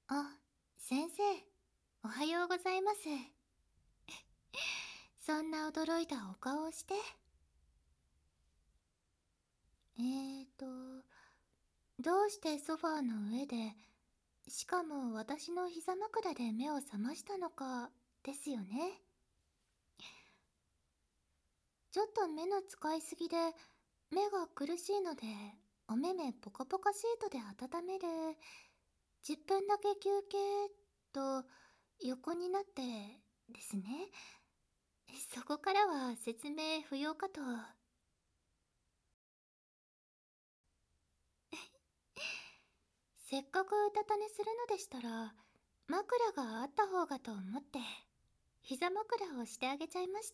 あ、先生、おはようございます。そんな驚いたお顔をして。えーと、どうしてソファーの上で、しかも私の膝枕で目を覚ましたのか、ですよね。ちょっと目の使いすぎで、目が苦しいので、お目目ポカポカシートで温める。10分だけ休憩と、横になってですね。そこからは説明不要かと。せっかくうたた寝するのでしたら、枕があった方がと思って、膝枕をしてあげちゃいました。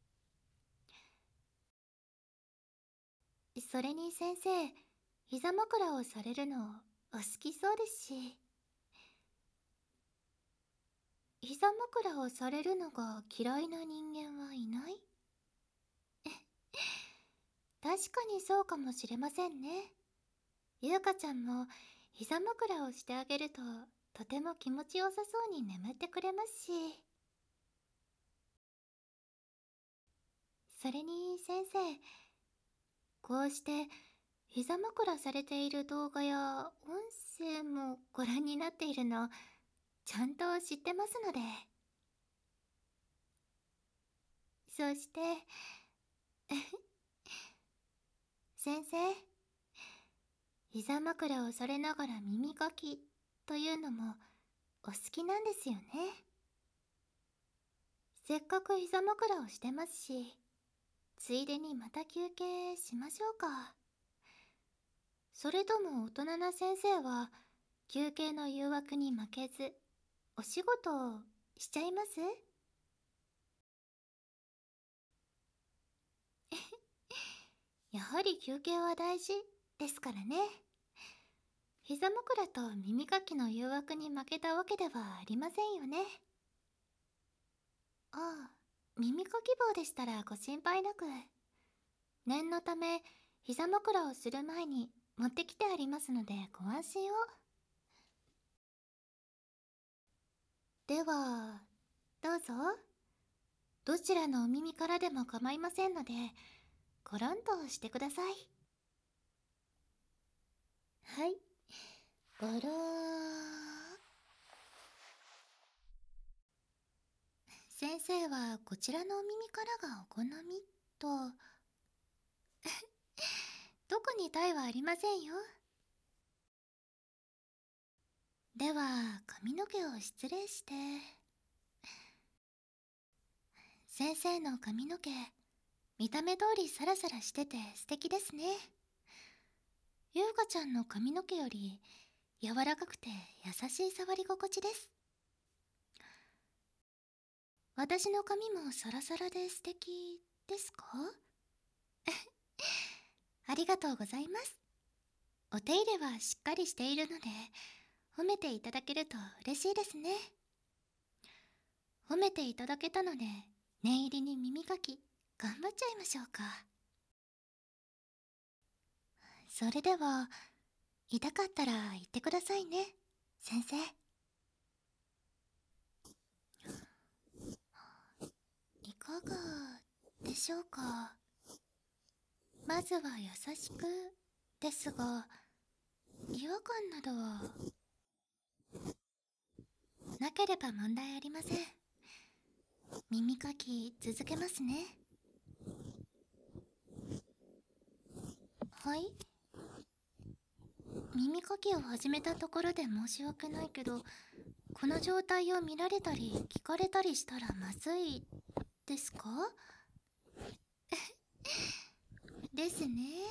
それに先生、膝枕をされるのお好きそうですし。膝枕をされるのが嫌いな人間はいない？確かにそうかもしれませんね。ゆうかちゃんも膝枕をしてあげるととても気持ちよさそうに眠ってくれますし。それに先生、こうして膝枕されている動画や音声もご覧になっているのちゃんと知ってますので。そして先生、膝枕をされながら耳かきというのもお好きなんですよね。せっかく膝枕をしてますし、ついでにまた休憩しましょうか。それとも大人な先生は休憩の誘惑に負けずお仕事をしちゃいます？やはり休憩は大事ですからね。膝枕と耳かきの誘惑に負けたわけではありませんよね。ああ、耳かき棒でしたらご心配なく。念のため膝枕をする前に持ってきてありますのでご安心を。ではどうぞ。どちらのお耳からでも構いませんのでごろんとしてください。はい、ごろー。先生はこちらのお耳からがお好みと。特に他意はありませんよ。では髪の毛を失礼して。先生の髪の毛、見た目通りサラサラしてて素敵ですね。ゆうかちゃんの髪の毛より柔らかくて優しい触り心地です。私の髪もサラサラで素敵ですか？ありがとうございます。お手入れはしっかりしているので褒めていただけると嬉しいですね。褒めていただけたので念入りに耳かき頑張っちゃいましょうか。それでは痛かったら言ってくださいね、先生。いかがでしょうか。まずは優しくですが、違和感などはなければ問題ありません。耳かき続けますね。はい。耳かきを始めたところで申し訳ないけど、この状態を見られたり聞かれたりしたらまずいですか？ですね。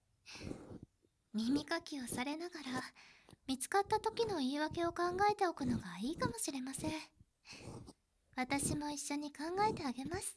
耳かきをされながら見つかった時の言い訳を考えておくのがいいかもしれません。私も一緒に考えてあげます。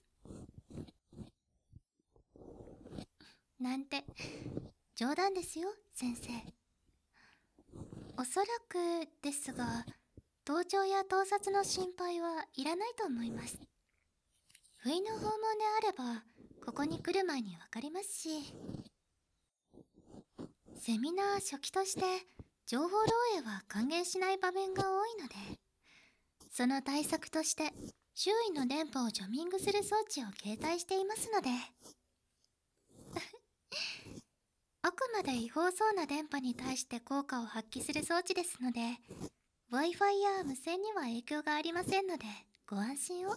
なんて冗談ですよ、先生。おそらくですが、盗聴や盗撮の心配はいらないと思います。不意の訪問であればここに来る前に分かりますし、セミナー初期として情報漏洩は歓迎しない場面が多いので、その対策として周囲の電波をジャミングする装置を携帯していますのであくまで違法そうな電波に対して効果を発揮する装置ですので、 Wi-Fi や無線には影響がありませんのでご安心を。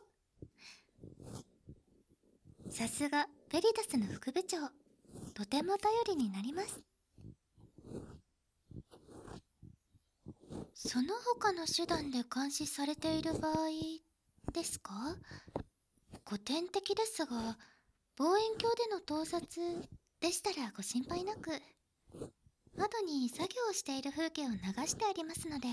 さすがベリタスの副部長、とても頼りになります。その他の手段で監視されている場合ですか？古典的ですが、望遠鏡での盗撮でしたらご心配なく、窓に作業をしている風景を流してありますので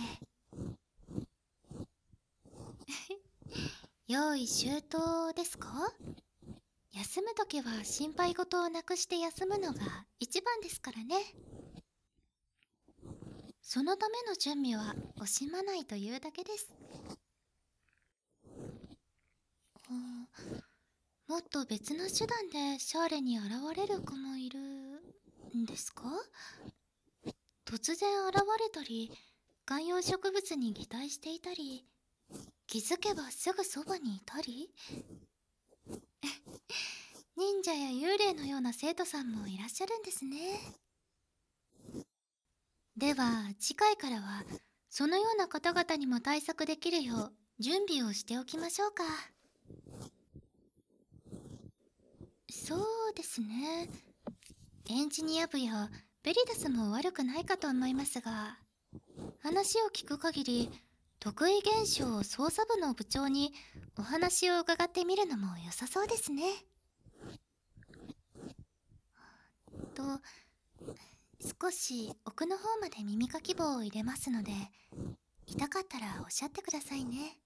用意周到ですか？休むときは心配事をなくして休むのが一番ですからね。そのための準備は惜しまないというだけです。もっと別の手段でシャーレに現れる子もいるんですか？突然現れたり、観葉植物に擬態していたり、気づけばすぐそばにいたり忍者や幽霊のような生徒さんもいらっしゃるんですね。では次回からはそのような方々にも対策できるよう準備をしておきましょうか。そうですね、エンジニア部やベリダスも悪くないかと思いますが、話を聞く限り得意現象捜査部の部長にお話を伺ってみるのも良さそうですね。と、少し奥の方まで耳かき棒を入れますので、痛かったらおっしゃってくださいね。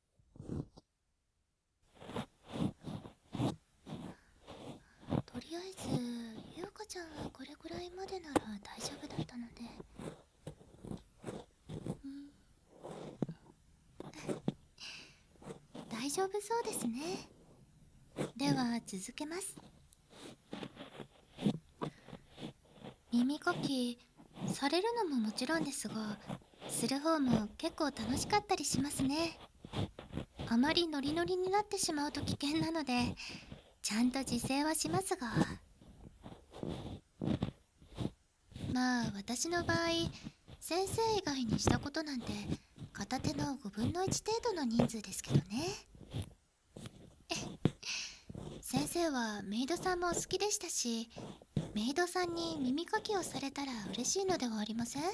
とりあえず優香ちゃんはこれくらいまでなら大丈夫だったので、大丈夫そうですね。では続けます。耳かきされるのももちろんですが、する方も結構楽しかったりしますね。あまりノリノリになってしまうと危険なので、ちゃんと自制はしますが、まあ私の場合、先生以外にしたことなんて片手の5分の1程度の人数ですけどね。先生はメイドさんも好きでしたし、メイドさんに耳かきをされたら嬉しいのではありません？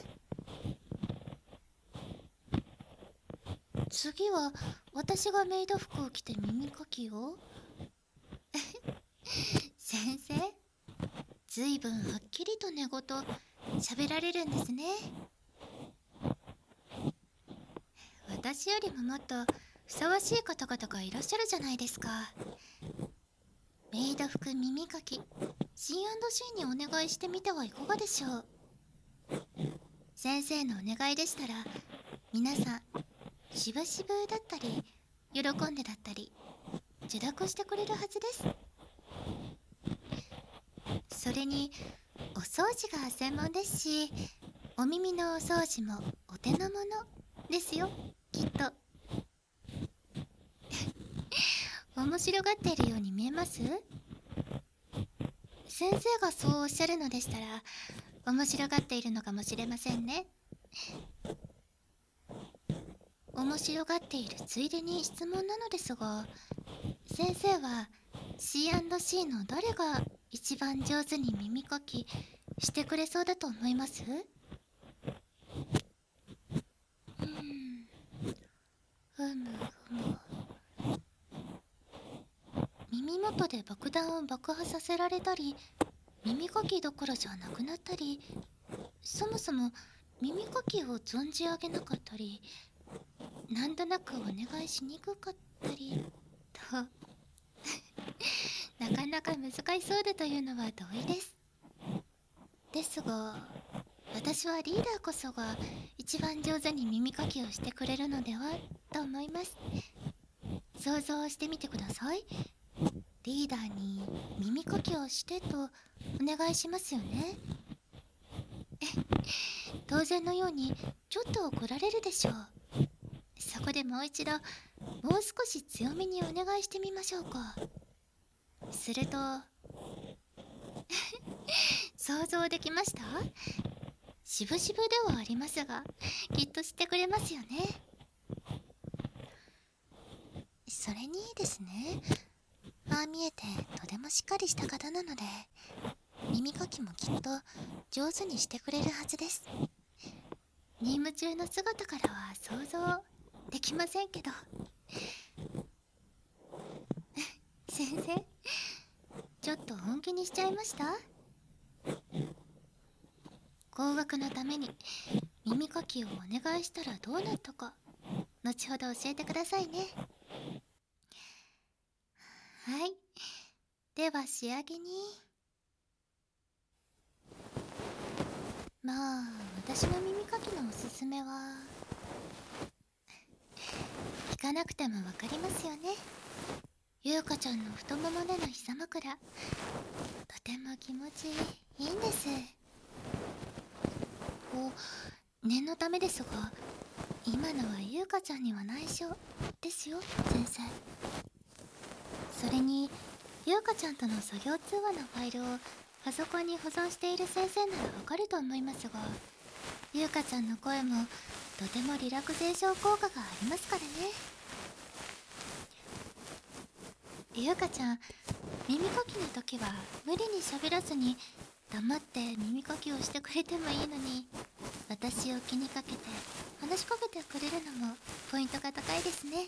次は私がメイド服を着て耳かきを先生、ずいぶんはっきりと寝言喋られるんですね。私よりももっとふさわしい方々がいらっしゃるじゃないですか。メイド服耳かき C&C にお願いしてみてはいかがでしょう。先生のお願いでしたら皆さんしぶしぶだったり喜んでだったり受諾してくれるはずです。それにお掃除が専門ですし、お耳のお掃除もお手の物ですよ、きっと。面白がっているように見えます？先生がそうおっしゃるのでしたら面白がっているのかもしれませんね。面白がっているついでに質問なのですが、先生は C&C の誰が一番上手に耳かきしてくれそうだと思います？ふむふむ。耳元で爆弾を爆破させられたり、耳かきどころじゃなくなったり、そもそも耳かきを存じ上げなかったり、なんとなくお願いしにくかったりとなかなか難しそうだというのは同意です。ですが、私はリーダーこそが一番上手に耳かきをしてくれるのではと思います。想像してみてください。リーダーに耳かきをしてとお願いしますよね。 当然のようにちょっと怒られるでしょう。そこでもう一度、もう少し強めにお願いしてみましょうか。すると、想像できました？しぶしぶではありますが、きっとしてくれますよね。それにですね、ああ見えてとてもしっかりした方なので、耳かきもきっと上手にしてくれるはずです。任務中の姿からは想像できませんけど。先生、ちょっと本気にしちゃいました？高額のために耳かきをお願いしたらどうなったか、後ほど教えてくださいね。はい、では仕上げに、まあ私の耳かきのおすすめは、聞かなくてもわかりますよね。ゆうかちゃんの太ももでの膝枕、とても気持ちいいんです。念のためですが、今のはゆうかちゃんには内緒ですよ、先生。それに、ゆうかちゃんとの作業通話のファイルをパソコンに保存している先生ならわかると思いますが、ゆうかちゃんの声もとてもリラクゼーション効果がありますからね。ゆうかちゃん、耳かきの時は無理に喋らずに黙って耳かきをしてくれてもいいのに、私を気にかけて話しかけてくれるのもポイントが高いですね。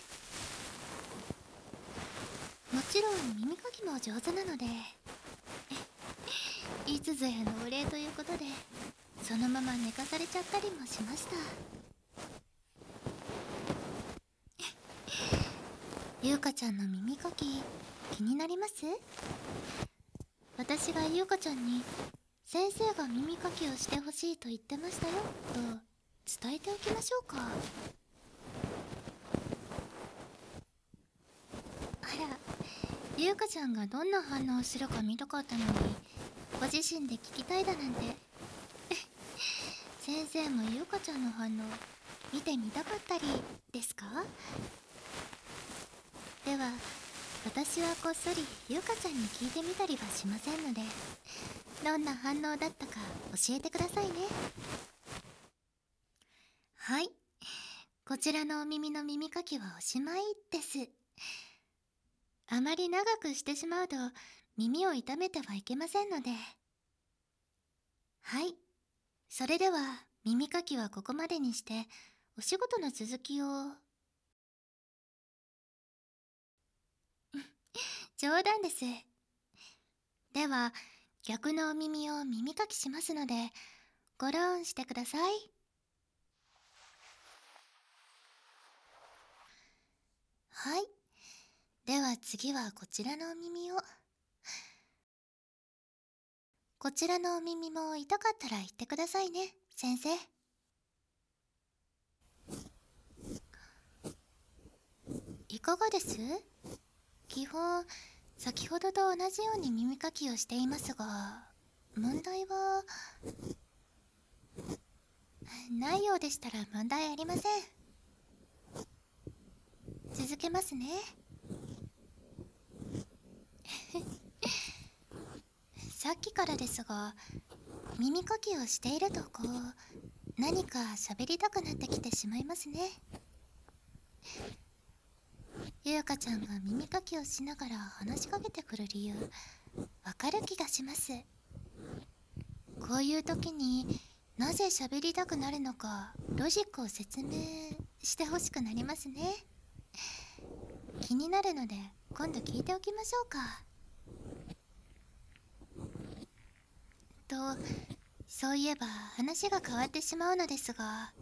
もちろん耳かきも上手なので、いつぞやのお礼ということでそのまま寝かされちゃったりもしました。ゆうかちゃんの耳かき気になります？私がゆうかちゃんに先生が耳かきをしてほしいと言ってましたよと伝えておきましょうか。あら、ゆうかちゃんがどんな反応をするか見たかったのに、ご自身で聞きたいだなんて。先生もゆうかちゃんの反応見てみたかったりですか？では私はこっそりゆうかちゃんに聞いてみたりはしませんので、どんな反応だったか教えてくださいね。はい、こちらのお耳の耳かきはおしまいです。あまり長くしてしまうと耳を痛めてはいけませんので。はい、それでは耳かきはここまでにして、お仕事の続きを。冗談です。では逆のお耳を耳かきしますので、ごローンしてください。はい、では次はこちらのお耳を。こちらのお耳も痛かったら言ってくださいね、先生。いかがです？基本先ほどと同じように耳かきをしていますが、問題はないようでしたら問題ありません。続けますね。さっきからですが、耳かきをしていると何か喋りたくなってきてしまいますね。ゆうかちゃんが耳かきをしながら話しかけてくる理由、わかる気がします。こういう時になぜ喋りたくなるのか、ロジックを説明してほしくなりますね。気になるので今度聞いておきましょうか。と、そういえば話が変わってしまうのですが、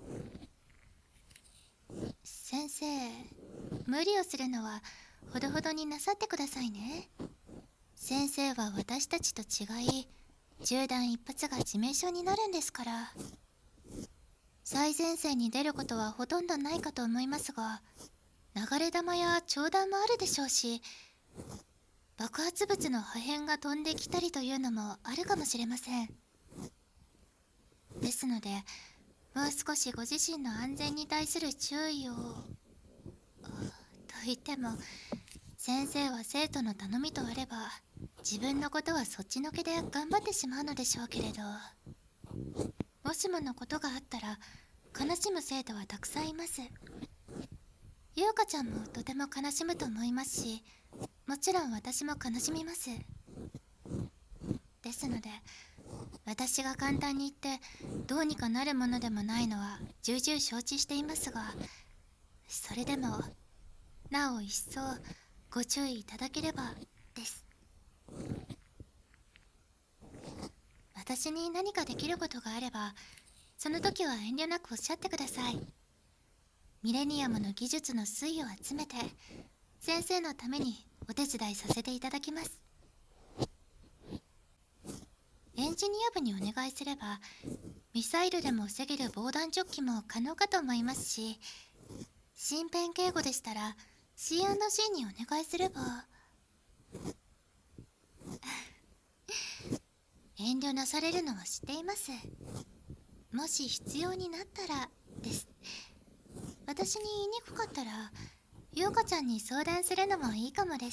先生、無理をするのはほどほどになさってくださいね。先生は私たちと違い、銃弾一発が致命傷になるんですから。最前線に出ることはほとんどないかと思いますが、流れ弾や長弾もあるでしょうし、爆発物の破片が飛んできたりというのもあるかもしれません。ですので、 もう少しご自身の安全に対する注意を。と言っても、先生は生徒の頼みとあれば、自分のことはそっちのけで頑張ってしまうのでしょうけれど、もしものことがあったら悲しむ生徒はたくさんいます。優香ちゃんもとても悲しむと思いますし、もちろん私も悲しみます。ですので、私が簡単に言ってどうにかなるものでもないのは重々承知していますが、それでもなお一層ご注意いただければです。私に何かできることがあれば、その時は遠慮なくおっしゃってください。ミレニアムの技術の粋を集めて、先生のためにお手伝いさせていただきます。エンジニア部にお願いすれば、ミサイルでも防げる防弾チョッキも可能かと思いますし、身辺警護でしたら C&C にお願いすれば。遠慮なされるのは知っています。もし必要になったらです。私に言いにくかったら優香ちゃんに相談するのもいいかもです。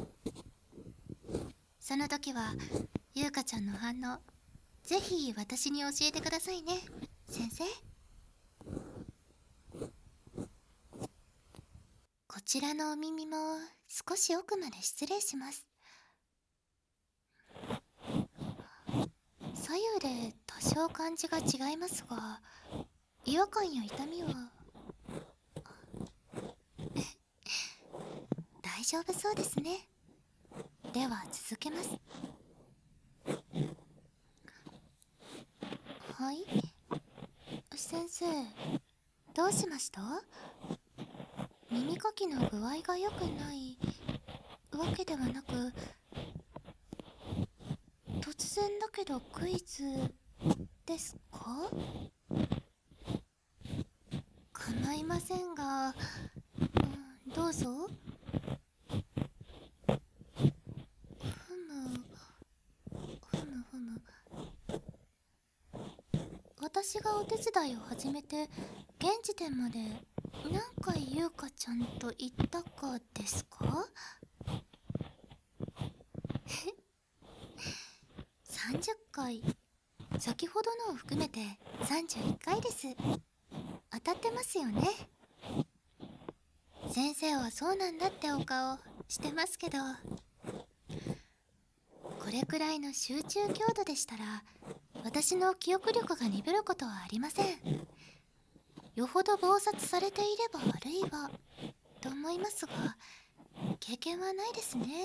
その時は優香ちゃんの反応、ぜひ私に教えてくださいね、先生。こちらのお耳も少し奥まで失礼します。左右で多少感じが違いますが、違和感や痛みは大丈夫そうですね。では続けます。はい、先生、どうしました？耳かきの具合が良くないわけではなく、突然だけどクイズですか？構いませんが、どうぞ。ふむふむふむ。私がお手伝いを始めて現時点まで何回優香ちゃんと言ったかですか？30回。先ほどのを含めて31回です。当たってますよね。先生はそうなんだってお顔してますけど、これくらいの集中強度でしたら私の記憶力が鈍ることはありません。よほど忙殺されていればあるいはと思いますが、経験はないですね。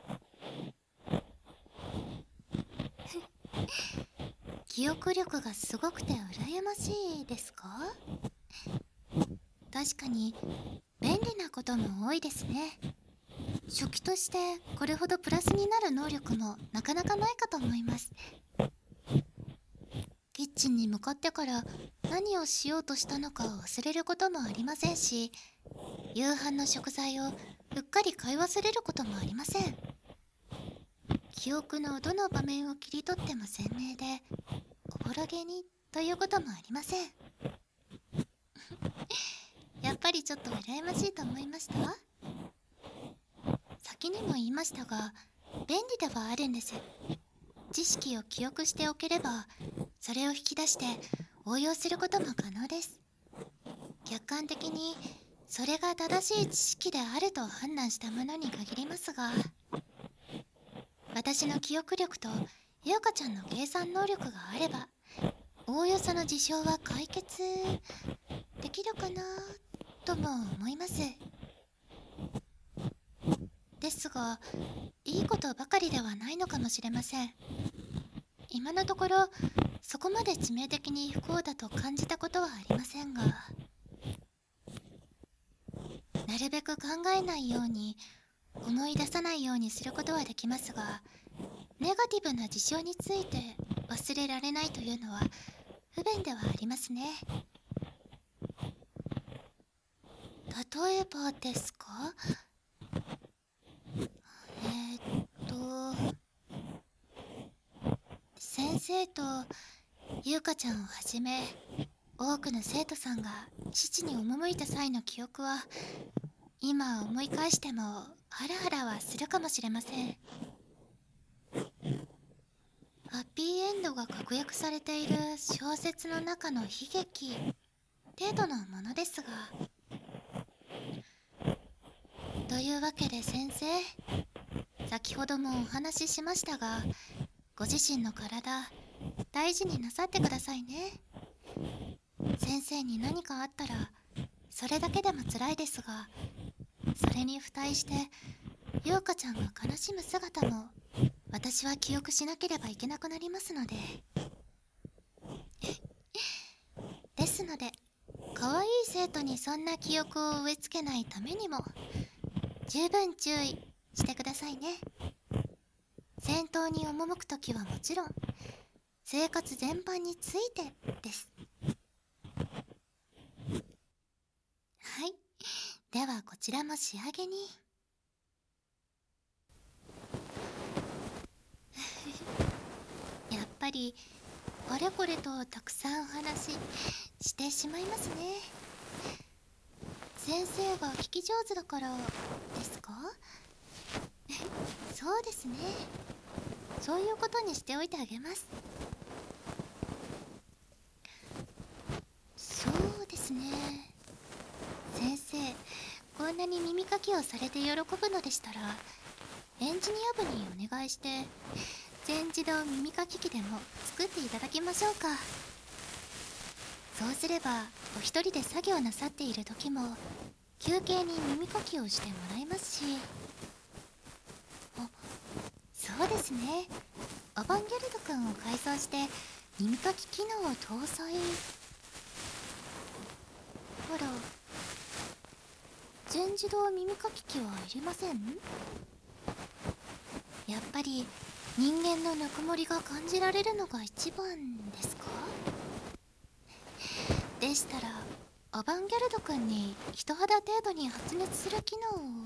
記憶力がすごくて羨ましいですか？確かに便利なことも多いですね。初期としてこれほどプラスになる能力もなかなかないかと思います。キッチンに向かってから何をしようとしたのかを忘れることもありませんし、夕飯の食材をうっかり買い忘れることもありません。記憶のどの場面を切り取っても鮮明で、おぼろげにということもありません。やっぱりちょっと羨ましいと思いました？先にも言いましたが、便利ではあるんです。知識を記憶しておければ、それを引き出して応用することも可能です。客観的にそれが正しい知識であると判断したものに限りますが、私の記憶力と優香ちゃんの計算能力があれば、おおよその事象は解決できるかなとも思います。ですが、いいことばかりではないのかもしれません。今のところそこまで致命的に不幸だと感じたことはありませんが、なるべく考えないように、思い出さないようにすることはできますが、ネガティブな事象について忘れられないというのは不便ではありますね。例えばですか？先生と優香ちゃんをはじめ、 多くの生徒さんが父に赴いた際の記憶は今思い返してもハラハラはするかもしれません。ハッピーエンドが確約されている小説の中の悲劇程度のものですが。というわけで先生、先ほどもお話ししましたが、ご自身の体大事になさってくださいね。先生に何かあったらそれだけでも辛いですが、それに付帯して優香ちゃんが悲しむ姿も私は記憶しなければいけなくなりますので。ですので、可愛い生徒にそんな記憶を植え付けないためにも十分注意してくださいね。戦闘に赴くときはもちろん、生活全般についてです。はい。ではこちらも仕上げに。やっぱりこれこれとたくさんお話してしまいますね。先生が聞き上手だからですか？そうですね。そういうことにしておいてあげます。そうですね。先生、こんなに耳かきをされて喜ぶのでしたら、エンジニア部にお願いして全自動耳かき機でも作っていただきましょうか。そうすればお一人で作業なさっている時も休憩に耳かきをしてもらえますし。あ、そうですね。アバンギャルド君を改造して耳かき機能を搭載。ほら、全自動耳かき機はいりません？やっぱり人間のぬくもりが感じられるのが一番ですか？でしたらアバンギャルド君に人肌程度に発熱する機能を。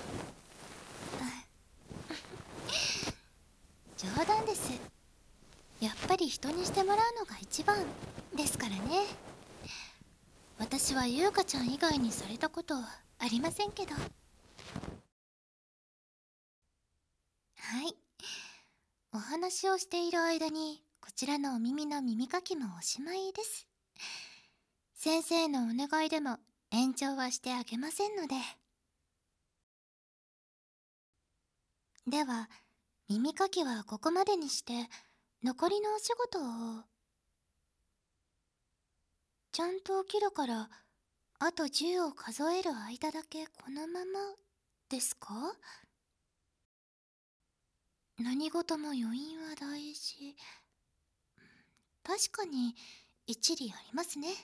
冗談です。やっぱり人にしてもらうのが一番ですからね。私は優香ちゃん以外にされたことありませんけど。はい。お話をしている間にこちらのお耳の耳かきもおしまいです。先生のお願いでも延長はしてあげませんので。では耳かきはここまでにして、残りのお仕事を。ちゃんと起きるからあと10を数える間だけこのままですか？何事も余韻は大事。確かに一理ありますね。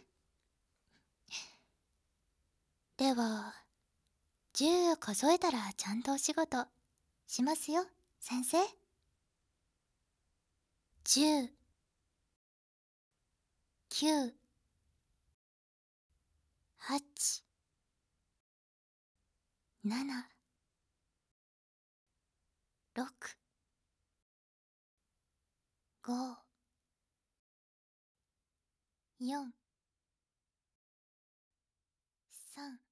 では10数えたらちゃんとお仕事しますよ先生。10、9、8、7、6、5、4、3、